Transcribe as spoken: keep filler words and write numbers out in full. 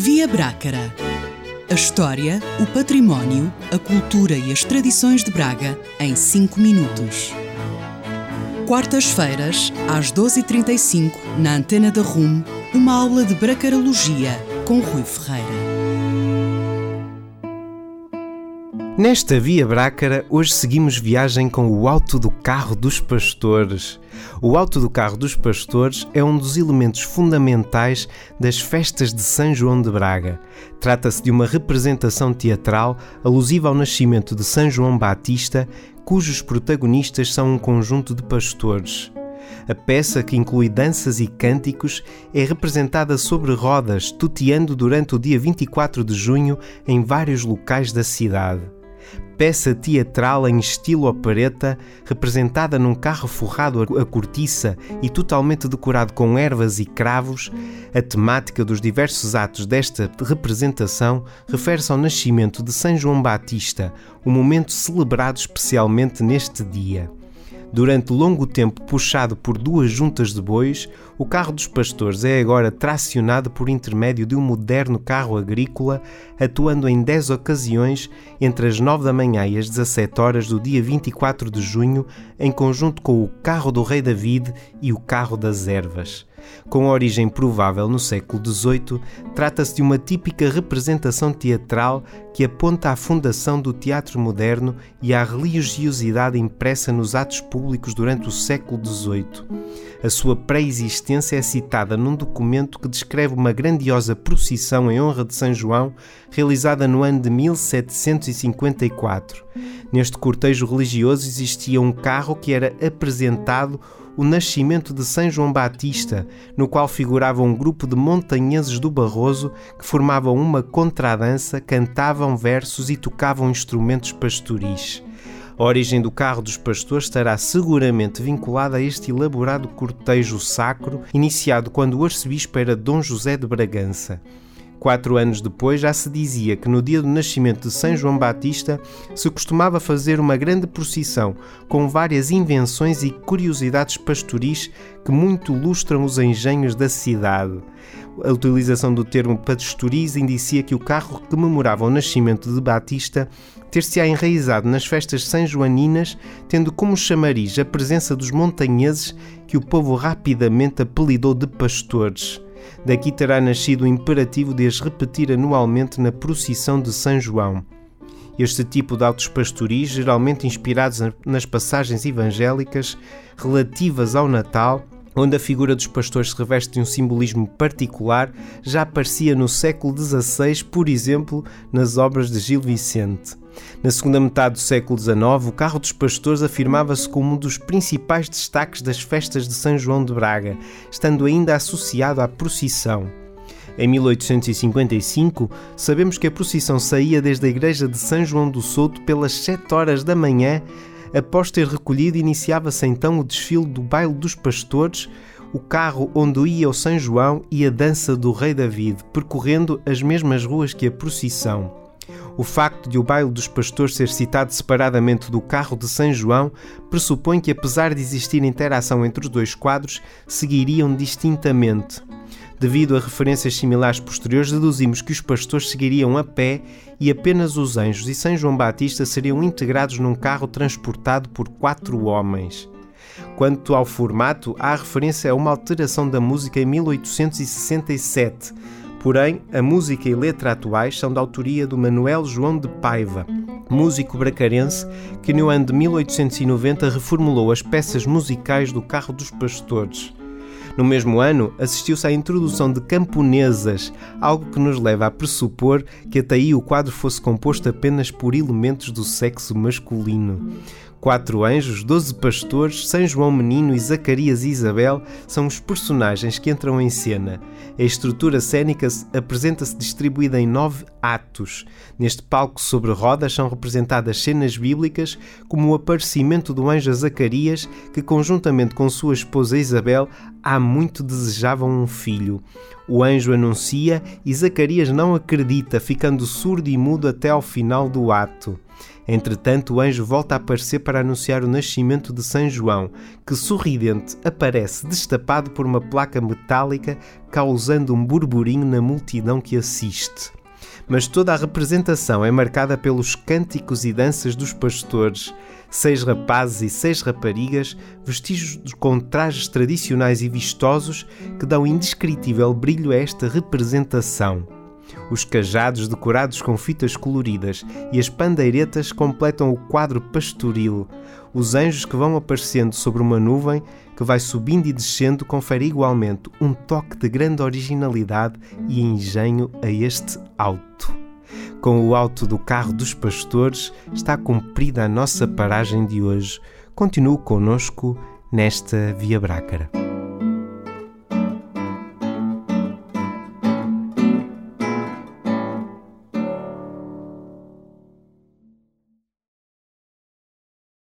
Via Brácara. A história, o património, a cultura e as tradições de Braga em cinco minutos. Quartas-feiras, às doze e trinta e cinco, na Antena da R U M, uma aula de bracarologia com Rui Ferreira. Nesta Via Brácara, hoje seguimos viagem com o Alto do Carro dos Pastores. O Alto do Carro dos Pastores é um dos elementos fundamentais das festas de São João de Braga. Trata-se de uma representação teatral alusiva ao nascimento de São João Batista, cujos protagonistas são um conjunto de pastores. A peça, que inclui danças e cânticos, é representada sobre rodas, tuteando durante o dia vinte e quatro de junho em vários locais da cidade. Peça teatral em estilo opereta, representada num carro forrado a cortiça e totalmente decorado com ervas e cravos, a temática dos diversos atos desta representação refere-se ao nascimento de São João Batista, um momento celebrado especialmente neste dia. Durante longo tempo puxado por duas juntas de bois, o carro dos pastores é agora tracionado por intermédio de um moderno carro agrícola, atuando em dez ocasiões entre as nove da manhã e as dezassete horas do dia vinte e quatro de junho, em conjunto com o carro do rei David e o carro das ervas. Com origem provável no século dezoito, trata-se de uma típica representação teatral que aponta à fundação do teatro moderno e à religiosidade impressa nos atos públicos durante o século dezoito. A sua pré-existência é citada num documento que descreve uma grandiosa procissão em honra de São João, realizada no ano de mil setecentos e cinquenta e quatro. Neste cortejo religioso existia um carro que era apresentado o nascimento de São João Batista, no qual figurava um grupo de montanheses do Barroso que formavam uma contradança, cantavam versos e tocavam instrumentos pastoris. A origem do carro dos pastores estará seguramente vinculada a este elaborado cortejo sacro, iniciado quando o arcebispo era Dom José de Bragança. Quatro anos depois já se dizia que no dia do nascimento de São João Batista se costumava fazer uma grande procissão com várias invenções e curiosidades pastoris que muito lustram os engenhos da cidade. A utilização do termo pastoris indicia que o carro que comemorava o nascimento de Batista ter-se-á enraizado nas festas sanjoaninas, tendo como chamariz a presença dos montanheses que o povo rapidamente apelidou de pastores. Daqui terá nascido o imperativo de as repetir anualmente na procissão de São João. Este tipo de autos pastoris, geralmente inspirados nas passagens evangélicas relativas ao Natal, onde a figura dos pastores se reveste de um simbolismo particular, já aparecia no século dezasseis, por exemplo, nas obras de Gil Vicente. Na segunda metade do século dezenove, o carro dos pastores afirmava-se como um dos principais destaques das festas de São João de Braga, estando ainda associado à procissão. Em mil oitocentos e cinquenta e cinco, sabemos que a procissão saía desde a igreja de São João do Souto pelas sete horas da manhã. Após ter recolhido, iniciava-se então o desfile do baile dos pastores, o carro onde ia o São João e a dança do rei David, percorrendo as mesmas ruas que a procissão. O facto de o baile dos pastores ser citado separadamente do carro de São João pressupõe que, apesar de existir interação entre os dois quadros, seguiriam distintamente. Devido a referências similares posteriores, deduzimos que os pastores seguiriam a pé e apenas os anjos e São João Batista seriam integrados num carro transportado por quatro homens. Quanto ao formato, há referência a uma alteração da música em mil oitocentos e sessenta e sete. Porém, a música e letra atuais são da autoria do Manuel João de Paiva, músico bracarense que no ano de mil oitocentos e noventa reformulou as peças musicais do Carro dos Pastores. No mesmo ano, assistiu-se à introdução de camponesas, algo que nos leva a pressupor que até aí o quadro fosse composto apenas por elementos do sexo masculino. Quatro anjos, doze pastores, São João Menino e Zacarias e Isabel são os personagens que entram em cena. A estrutura cênica apresenta-se distribuída em nove atos. Neste palco sobre rodas são representadas cenas bíblicas, como o aparecimento do anjo a Zacarias, que conjuntamente com sua esposa Isabel há muito desejavam um filho. O anjo anuncia e Zacarias não acredita, ficando surdo e mudo até ao final do ato. Entretanto, o anjo volta a aparecer para anunciar o nascimento de São João, que sorridente aparece destapado por uma placa metálica, causando um burburinho na multidão que assiste. Mas toda a representação é marcada pelos cânticos e danças dos pastores, seis rapazes e seis raparigas, vestidos com trajes tradicionais e vistosos que dão indescritível brilho a esta representação. Os cajados decorados com fitas coloridas e as pandeiretas completam o quadro pastoril. Os anjos que vão aparecendo sobre uma nuvem que vai subindo e descendo conferem igualmente um toque de grande originalidade e engenho a este auto. Com o auto do carro dos pastores está cumprida a nossa paragem de hoje. Continue connosco nesta Via Brácara.